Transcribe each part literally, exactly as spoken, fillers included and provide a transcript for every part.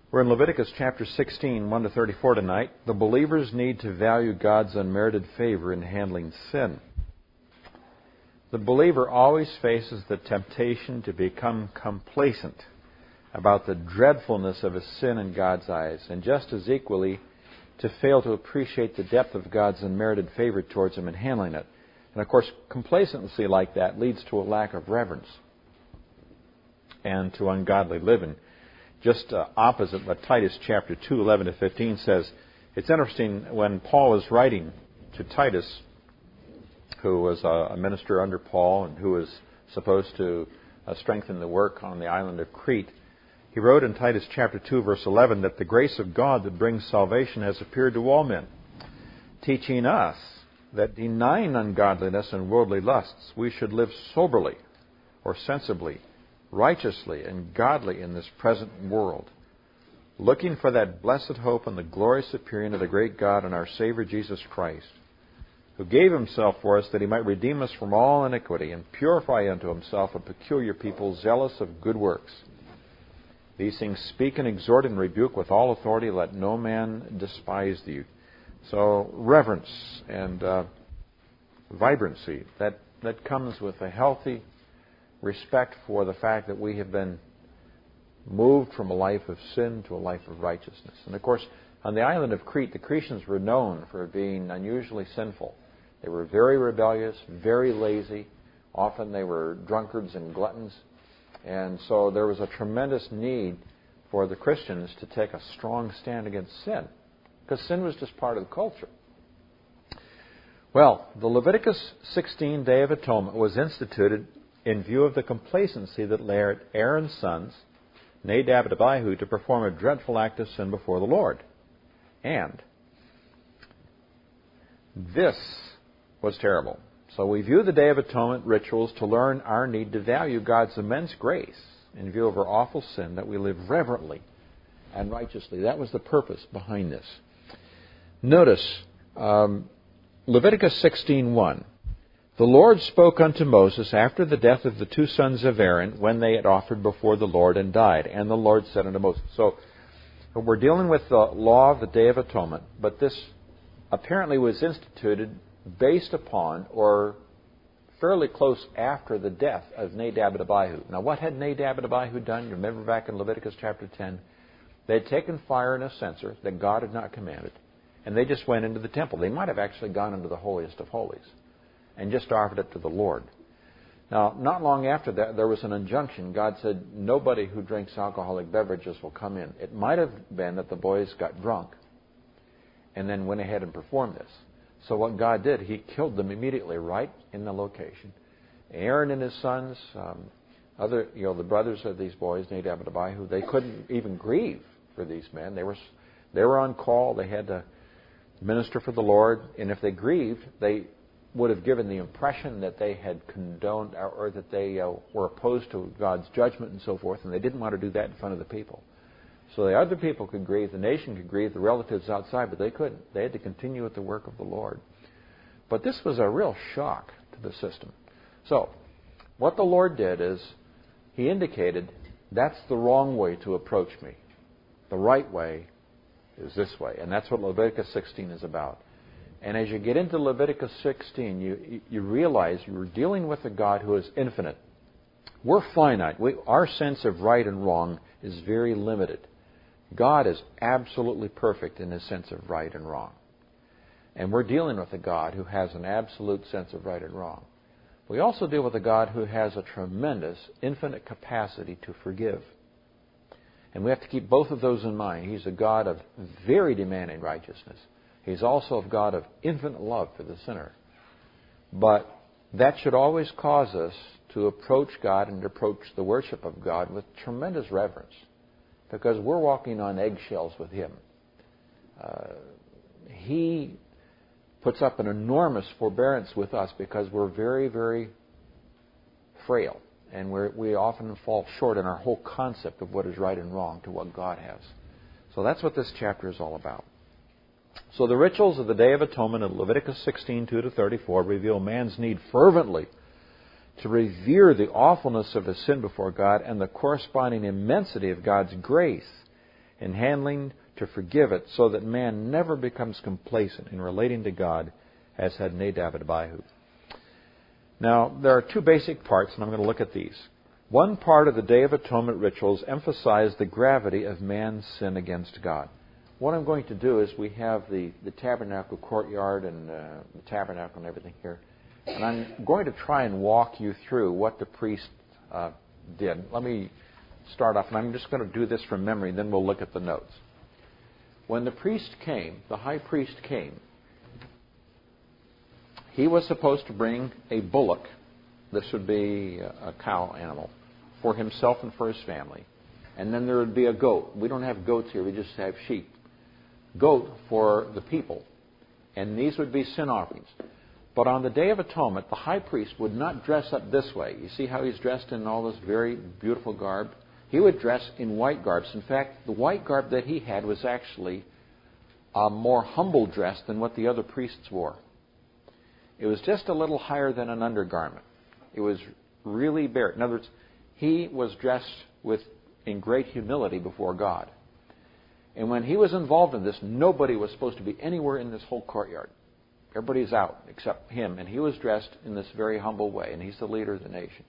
We're in Leviticus chapter sixteen, one to thirty-four tonight. The believers need to value God's unmerited favor in handling sin. The believer always faces the temptation to become complacent about the dreadfulness of his sin in God's eyes, and just as equally to fail to appreciate the depth of God's unmerited favor towards him in handling it. And of course, complacency like that leads to a lack of reverence and to ungodly living. Just uh, opposite what Titus chapter two, eleven to fifteen says. It's interesting, when Paul was writing to Titus, who was a minister under Paul and who was supposed to uh, strengthen the work on the island of Crete, he wrote in Titus chapter two, verse eleven, that the grace of God that brings salvation has appeared to all men, teaching us that denying ungodliness and worldly lusts, we should live soberly or sensibly, righteously and godly in this present world, looking for that blessed hope and the glorious appearing of the great God and our Savior Jesus Christ, who gave himself for us that he might redeem us from all iniquity and purify unto himself a peculiar people zealous of good works. These things speak and exhort and rebuke with all authority. Let no man despise thee. So reverence and uh, vibrancy, that, that comes with a healthy respect for the fact that we have been moved from a life of sin to a life of righteousness. And of course, on the island of Crete, the Cretans were known for being unusually sinful. They were very rebellious, very lazy. Often they were drunkards and gluttons. And so there was a tremendous need for the Christians to take a strong stand against sin, because sin was just part of the culture. Well, the Leviticus sixteen Day of Atonement was instituted in view of the complacency that led Aaron's sons, Nadab and Abihu, to perform a dreadful act of sin before the Lord. And this was terrible. So we view the Day of Atonement rituals to learn our need to value God's immense grace in view of our awful sin, that we live reverently and righteously. That was the purpose behind this. Notice um, Leviticus sixteen one. The Lord spoke unto Moses after the death of the two sons of Aaron, when they had offered before the Lord and died. And the Lord said unto Moses. So we're dealing with the law of the Day of Atonement, but this apparently was instituted based upon or fairly close after the death of Nadab and Abihu. Now, what had Nadab and Abihu done? You remember back in Leviticus chapter ten, they had taken fire in a censer that God had not commanded, and they just went into the temple. They might have actually gone into the holiest of holies and just offered it to the Lord. Now, not long after that, there was an injunction. God said, nobody who drinks alcoholic beverages will come in. It might have been that the boys got drunk and then went ahead and performed this. So what God did, he killed them immediately right in the location. Aaron and his sons, um, other, you know, the brothers of these boys, Nadab and Abihu, they couldn't even grieve for these men. They were, they were on call. They had to minister for the Lord. And if they grieved, they would have given the impression that they had condoned or, or that they uh, were opposed to God's judgment and so forth, and they didn't want to do that in front of the people. So the other people could grieve, the nation could grieve, the relatives outside, but they couldn't. They had to continue with the work of the Lord. But this was a real shock to the system. So what the Lord did is he indicated, that's the wrong way to approach me. The right way is this way. And that's what Leviticus sixteen is about. And as you get into Leviticus sixteen, you you realize you're dealing with a God who is infinite. We're finite. We, our sense of right and wrong is very limited. God is absolutely perfect in his sense of right and wrong. And we're dealing with a God who has an absolute sense of right and wrong. We also deal with a God who has a tremendous, infinite capacity to forgive. And we have to keep both of those in mind. He's a God of very demanding righteousness. He's also a God of infinite love for the sinner. But that should always cause us to approach God and approach the worship of God with tremendous reverence, because we're walking on eggshells with him. Uh, he puts up an enormous forbearance with us because we're very, very frail. And we're, we often fall short in our whole concept of what is right and wrong to what God has. So that's what this chapter is all about. So the rituals of the Day of Atonement in Leviticus sixteen, two to thirty-four reveal man's need fervently to revere the awfulness of his sin before God and the corresponding immensity of God's grace in handling to forgive it, so that man never becomes complacent in relating to God, as had Nadab and Abihu. Now, there are two basic parts, and I'm going to look at these. One part of the Day of Atonement rituals emphasize the gravity of man's sin against God. What I'm going to do is we have the, the tabernacle courtyard and uh, the tabernacle and everything here. And I'm going to try and walk you through what the priest uh, did. Let me start off, and I'm just going to do this from memory, then we'll look at the notes. When the priest came, the high priest came, he was supposed to bring a bullock. This would be a cow animal for himself and for his family. And then there would be a goat. We don't have goats here, we just have sheep. Goat for the people. And these would be sin offerings. But on the Day of Atonement, the high priest would not dress up this way. You see how he's dressed in all this very beautiful garb? He would dress in white garbs. In fact, the white garb that he had was actually a more humble dress than what the other priests wore. It was just a little higher than an undergarment. It was really bare. In other words, he was dressed with in great humility before God. And when he was involved in this, nobody was supposed to be anywhere in this whole courtyard. Everybody's out except him. And he was dressed in this very humble way. And he's the leader of the nation.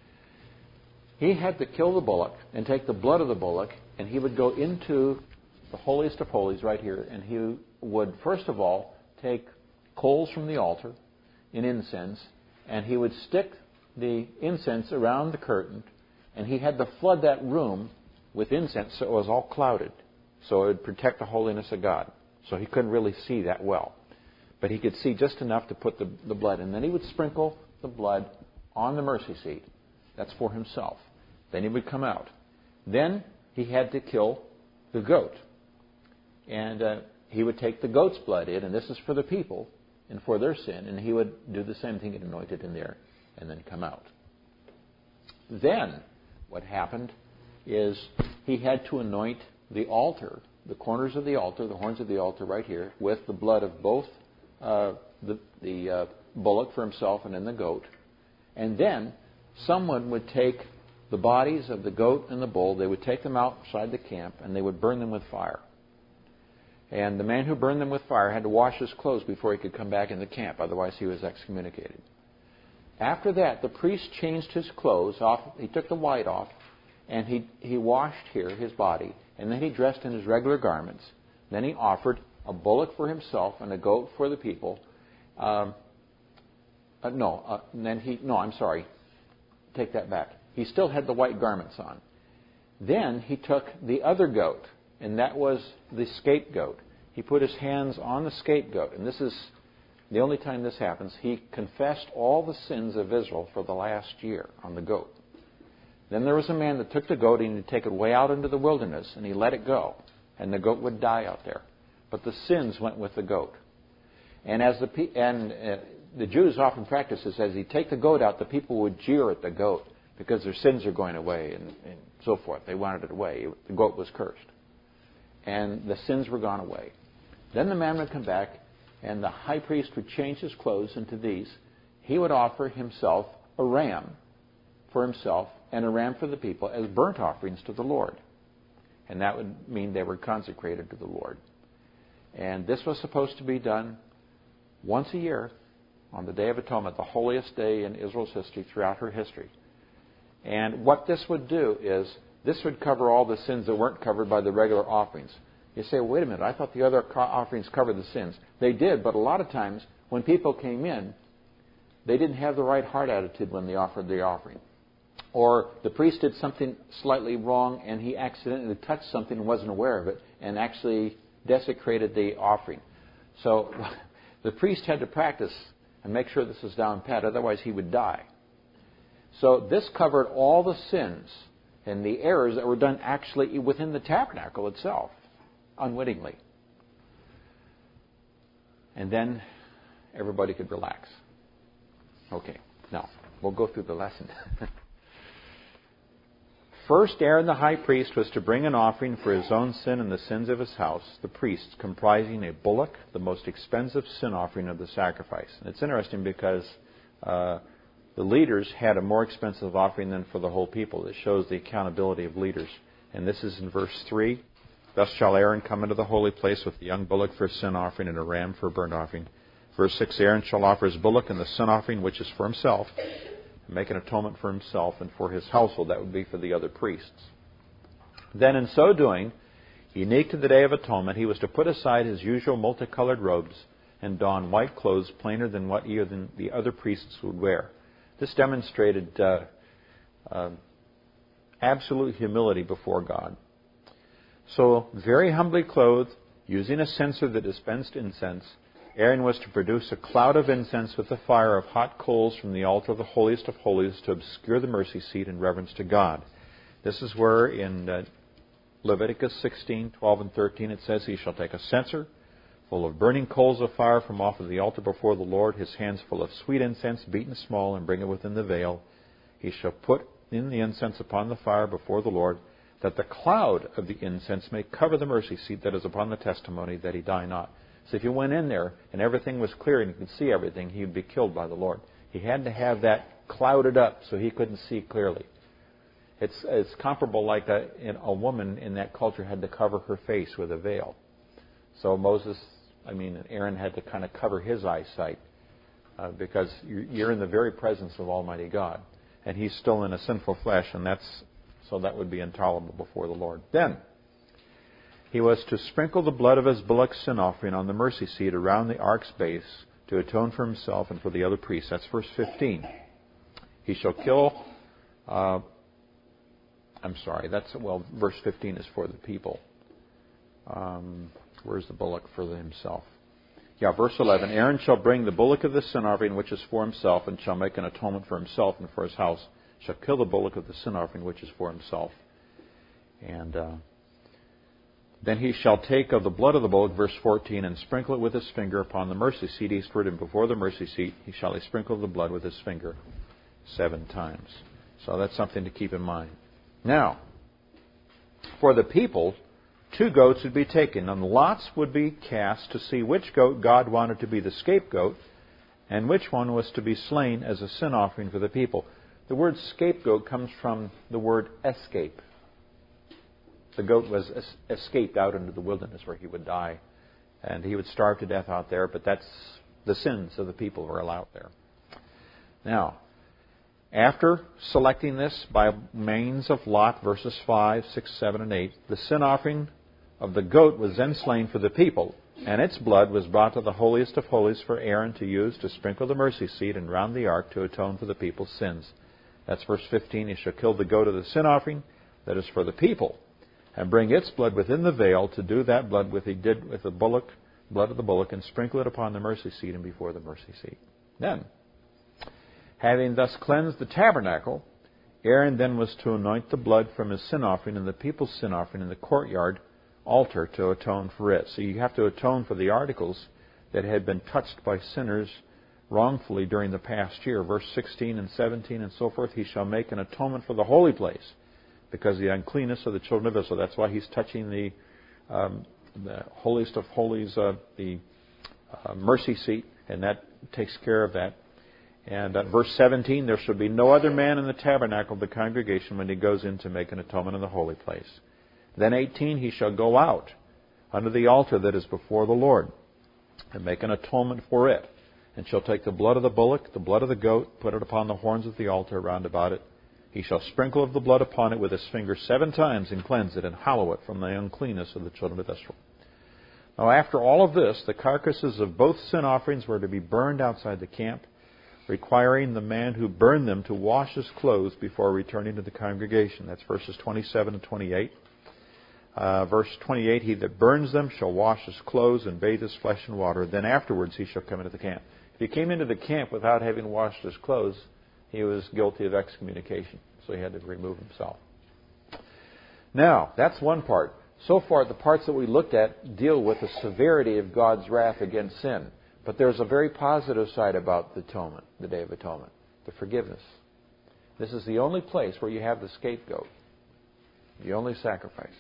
He had to kill the bullock and take the blood of the bullock. And he would go into the holiest of holies right here. And he would, first of all, take coals from the altar in incense. And he would stick the incense around the curtain. And he had to flood that room with incense so it was all clouded. So it would protect the holiness of God. So he couldn't really see that well. But he could see just enough to put the, the blood. And then he would sprinkle the blood on the mercy seat. That's for himself. Then he would come out. Then he had to kill the goat. And uh, he would take the goat's blood in, and this is for the people and for their sin. And he would do the same thing and anoint it in there and then come out. Then what happened is he had to anoint the altar, the corners of the altar, the horns of the altar right here, with the blood of both uh, the, the uh, bullock for himself and then the goat. And then someone would take the bodies of the goat and the bull, they would take them outside the camp, and they would burn them with fire. And the man who burned them with fire had to wash his clothes before he could come back in the camp, otherwise he was excommunicated. After that, the priest changed his clothes off. He took the white off, and he, he washed here his body, and then he dressed in his regular garments. Then he offered a bullock for himself and a goat for the people. Um, uh, no, uh, and then he, no, I'm sorry. Take that back. He still had the white garments on. Then he took the other goat, and that was the scapegoat. He put his hands on the scapegoat, and this is the only time this happens. He confessed all the sins of Israel for the last year on the goat. Then there was a man that took the goat and he'd take it way out into the wilderness, and he let it go, and the goat would die out there. But the sins went with the goat. And as the and uh, the Jews often practiced this, as he'd take the goat out, the people would jeer at the goat because their sins are going away and, and so forth. They wanted it away. The goat was cursed. And the sins were gone away. Then the man would come back, and the high priest would change his clothes into these. He would offer himself a ram for himself and a ram for the people as burnt offerings to the Lord. And that would mean they were consecrated to the Lord. And this was supposed to be done once a year on the Day of Atonement, the holiest day in Israel's history throughout her history. And what this would do is, this would cover all the sins that weren't covered by the regular offerings. You say, well, wait a minute, I thought the other offerings covered the sins. They did, but a lot of times when people came in, they didn't have the right heart attitude when they offered the offering. Or the priest did something slightly wrong and he accidentally touched something and wasn't aware of it and actually desecrated the offering. So the priest had to practice and make sure this was down pat, otherwise he would die. So this covered all the sins and the errors that were done actually within the tabernacle itself, unwittingly. And then everybody could relax. Okay, now we'll go through the lesson. First, Aaron the high priest was to bring an offering for his own sin and the sins of his house, the priests, comprising a bullock, the most expensive sin offering of the sacrifice. And it's interesting because uh, the leaders had a more expensive offering than for the whole people. It shows the accountability of leaders. And this is in verse three. Thus shall Aaron come into the holy place with the young bullock for a sin offering and a ram for a burnt offering. Verse six, Aaron shall offer his bullock and the sin offering, which is for himself, and make an atonement for himself and for his household. That would be for the other priests. Then in so doing, unique to the Day of Atonement, he was to put aside his usual multicolored robes and don white clothes plainer than what even the other priests would wear. This demonstrated uh, uh, absolute humility before God. So, very humbly clothed, using a censer that dispensed incense, Aaron was to produce a cloud of incense with the fire of hot coals from the altar of the holiest of holies to obscure the mercy seat in reverence to God. This is where in uh, Leviticus sixteen, twelve, and thirteen it says, He shall take a censer full of burning coals of fire from off of the altar before the Lord, his hands full of sweet incense beaten small, and bring it within the veil. He shall put in the incense upon the fire before the Lord, that the cloud of the incense may cover the mercy seat that is upon the testimony, that he die not. So if you went in there and everything was clear and you could see everything, he would be killed by the Lord. He had to have that clouded up so he couldn't see clearly. It's it's comparable like a, a woman in that culture had to cover her face with a veil. So Moses, I mean, Aaron had to kind of cover his eyesight uh, because you're in the very presence of Almighty God. And he's still in a sinful flesh, and that's so that would be intolerable before the Lord. Then, he was to sprinkle the blood of his bullock sin offering on the mercy seat around the ark's base to atone for himself and for the other priests. That's verse fifteen. He shall kill... Uh, I'm sorry, that's, well, verse fifteen is for the people. Um, where's the bullock for himself? Yeah, verse eleven. Aaron shall bring the bullock of the sin offering, which is for himself, and shall make an atonement for himself and for his house. Shall kill the bullock of the sin offering, which is for himself. And uh, then he shall take of the blood of the bullock, verse fourteen, and sprinkle it with his finger upon the mercy seat eastward, and before the mercy seat he shall sprinkle the blood with his finger seven times. So that's something to keep in mind. Now, for the people, two goats would be taken, and lots would be cast to see which goat God wanted to be the scapegoat and which one was to be slain as a sin offering for the people. The word scapegoat comes from the word escape. The goat was es- escaped out into the wilderness where he would die, and he would starve to death out there, but that's the sins of the people who are out there. Now, after selecting this by means of Lot, verses five, six, seven, and eight, the sin offering of the goat was then slain for the people, and its blood was brought to the holiest of holies for Aaron to use to sprinkle the mercy seat and round the ark to atone for the people's sins. That's verse fifteen. He shall kill the goat of the sin offering that is for the people, and bring its blood within the veil to do that blood with he did with the bullock, blood of the bullock, and sprinkle it upon the mercy seat and before the mercy seat. Then, having thus cleansed the tabernacle, Aaron then was to anoint the blood from his sin offering and the people's sin offering in the courtyard altar to atone for it. So you have to atone for the articles that had been touched by sinners wrongfully during the past year. Verse sixteen and seventeen and so forth, he shall make an atonement for the holy place because of the uncleanness of the children of Israel. That's why he's touching the, um, the holiest of holies, uh, the uh, mercy seat, and that takes care of that. And uh, verse seventeen, there shall be no other man in the tabernacle of the congregation when he goes in to make an atonement in the holy place. Then eighteen, he shall go out under the altar that is before the Lord and make an atonement for it. And shall take the blood of the bullock, the blood of the goat, put it upon the horns of the altar round about it. He shall sprinkle of the blood upon it with his finger seven times and cleanse it and hallow it from the uncleanness of the children of Israel. Now after all of this, the carcasses of both sin offerings were to be burned outside the camp, requiring the man who burned them to wash his clothes before returning to the congregation. That's verses twenty-seven and twenty-eight. Uh, verse twenty-eight, he that burns them shall wash his clothes and bathe his flesh in water. Then afterwards he shall come into the camp. If he came into the camp without having washed his clothes, he was guilty of excommunication. So he had to remove himself. Now, that's one part. So far, the parts that we looked at deal with the severity of God's wrath against sin. But there's a very positive side about the atonement, the Day of Atonement, the forgiveness. This is the only place where you have the scapegoat, the only sacrifice.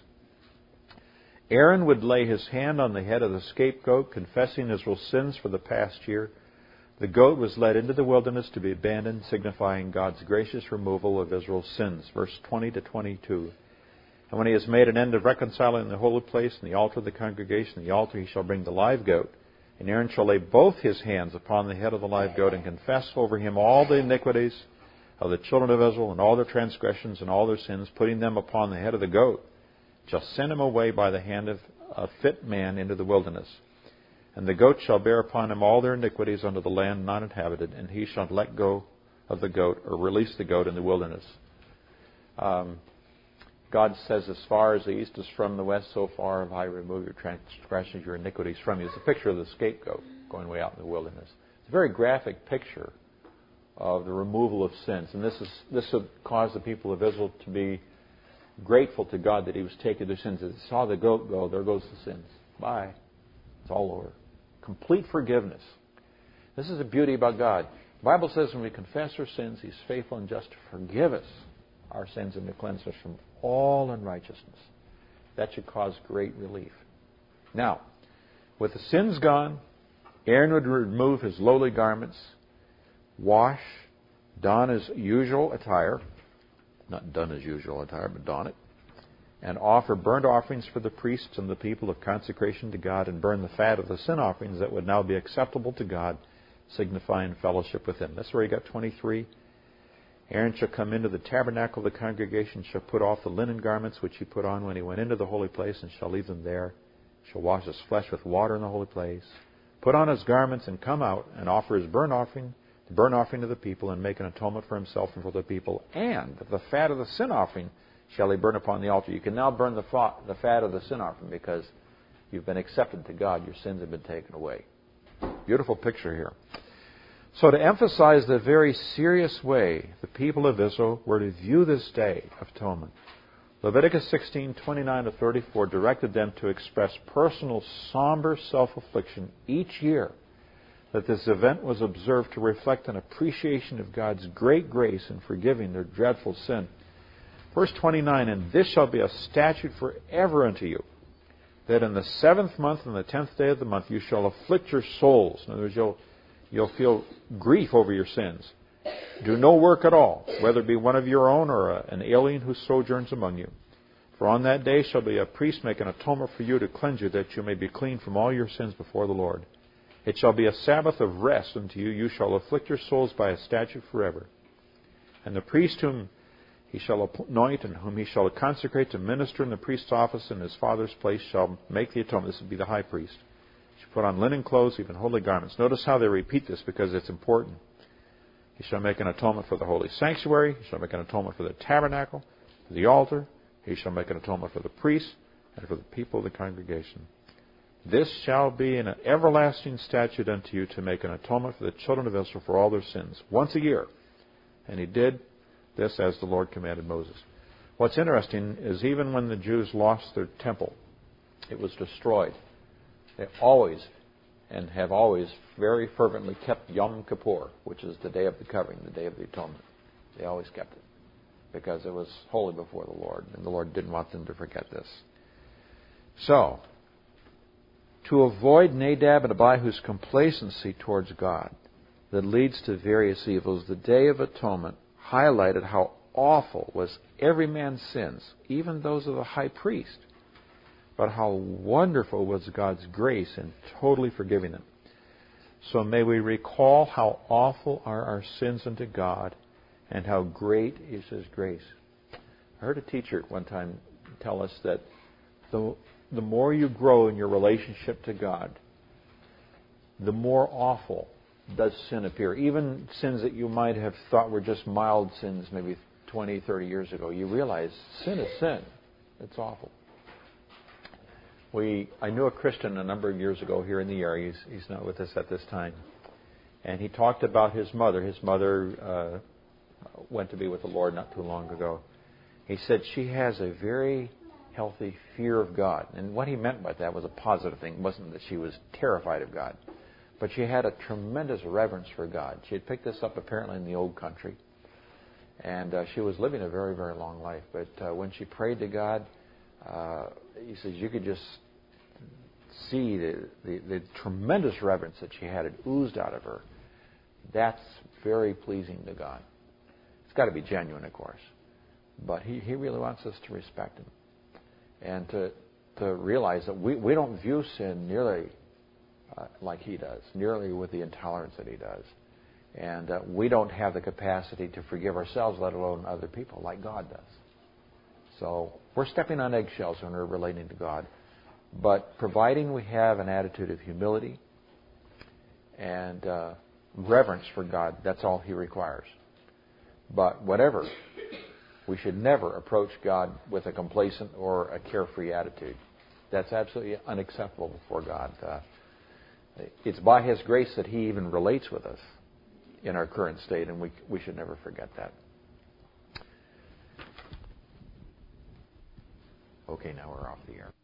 Aaron would lay his hand on the head of the scapegoat, confessing Israel's sins for the past year. The goat was led into the wilderness to be abandoned, signifying God's gracious removal of Israel's sins. Verse twenty to twenty-two. And when he has made an end of reconciling the holy place and the altar of the congregation, the altar, he shall bring the live goat. And Aaron shall lay both his hands upon the head of the live goat and confess over him all the iniquities of the children of Israel and all their transgressions and all their sins, putting them upon the head of the goat. Shall send him away by the hand of a fit man into the wilderness. And the goat shall bear upon him all their iniquities unto the land not inhabited, and he shall let go of the goat, or release the goat in the wilderness. Um, God says, as far as the east is from the west, so far have I removed your transgressions, your iniquities from you. It's a picture of the scapegoat going way out in the wilderness. It's a very graphic picture of the removal of sins. And this is this would cause the people of Israel to be grateful to God that he was taking their sins. As they saw the goat go, there goes the sins. Bye. It's all over. Complete forgiveness. This is the beauty about God. The Bible says when we confess our sins, he's faithful and just to forgive us our sins and to cleanse us from all unrighteousness. That should cause great relief. Now, with the sins gone, Aaron would remove his lowly garments, wash, don his usual attire, not done as usual attire, but don it, and offer burnt offerings for the priests and the people of consecration to God, and burn the fat of the sin offerings that would now be acceptable to God, signifying fellowship with him. That's where he got twenty-three. Aaron shall come into the tabernacle of the congregation, shall put off the linen garments which he put on when he went into the holy place, and shall leave them there. Shall wash his flesh with water in the holy place, put on his garments, and come out, and offer his burnt offering, the burnt offering to the people, and make an atonement for himself and for the people. And the fat of the sin offering shall he burn upon the altar. You can now burn the fat of the sin offering because you've been accepted to God. Your sins have been taken away. Beautiful picture here. So to emphasize the very serious way the people of Israel were to view this day of atonement, Leviticus sixteen, twenty-nine to thirty-four directed them to express personal somber self-affliction each year, that this event was observed to reflect an appreciation of God's great grace in forgiving their dreadful sin. Verse twenty-nine, and this shall be a statute forever unto you, that in the seventh month and the tenth day of the month you shall afflict your souls. In other words, you'll, you'll feel grief over your sins. Do no work at all, whether it be one of your own or a, an alien who sojourns among you. For on that day shall be a priest make an atonement for you to cleanse you, that you may be clean from all your sins before the Lord. It shall be a Sabbath of rest unto you. You shall afflict your souls by a statute forever. And the priest whom he shall anoint and whom he shall consecrate to minister in the priest's office in his father's place shall make the atonement. This would be the high priest. He shall put on linen clothes, even holy garments. Notice how they repeat this because it's important. He shall make an atonement for the holy sanctuary. He shall make an atonement for the tabernacle, for the altar. He shall make an atonement for the priests and for the people of the congregation. This shall be an everlasting statute unto you to make an atonement for the children of Israel for all their sins, once a year. And he did this as the Lord commanded Moses. What's interesting is even when the Jews lost their temple, it was destroyed. They always and have always very fervently kept Yom Kippur, which is the day of the covering, the day of the atonement. They always kept it because it was holy before the Lord, and the Lord didn't want them to forget this. So, to avoid Nadab and Abihu's complacency towards God that leads to various evils, the Day of Atonement highlighted how awful was every man's sins, even those of the high priest, but how wonderful was God's grace in totally forgiving them. So may we recall how awful are our sins unto God and how great is His grace. I heard a teacher one time tell us that the, the more you grow in your relationship to God, the more awful does sin appear. Even sins that you might have thought were just mild sins maybe twenty, thirty years ago, you realize sin is sin. It's awful. We, I knew a Christian a number of years ago here in the area. He's, he's not with us at this time. And he talked about his mother. His mother uh, went to be with the Lord not too long ago. He said she has a very healthy fear of God. And what he meant by that was a positive thing. It wasn't that she was terrified of God. But she had a tremendous reverence for God. She had picked this up apparently in the old country. And uh, she was living a very, very long life. But uh, when she prayed to God, uh, he says you could just see the, the, the tremendous reverence that she had. It oozed out of her. That's very pleasing to God. It's got to be genuine, of course. But he, he really wants us to respect Him. and to to realize that we, we don't view sin nearly uh, like he does, nearly with the intolerance that he does. And uh, we don't have the capacity to forgive ourselves, let alone other people, like God does. So we're stepping on eggshells when we're relating to God. But providing we have an attitude of humility and uh, reverence for God, that's all he requires. But whatever, we should never approach God with a complacent or a carefree attitude. That's absolutely unacceptable before God. Uh, it's by his grace that he even relates with us in our current state, and we we should never forget that. Okay, now we're off the air.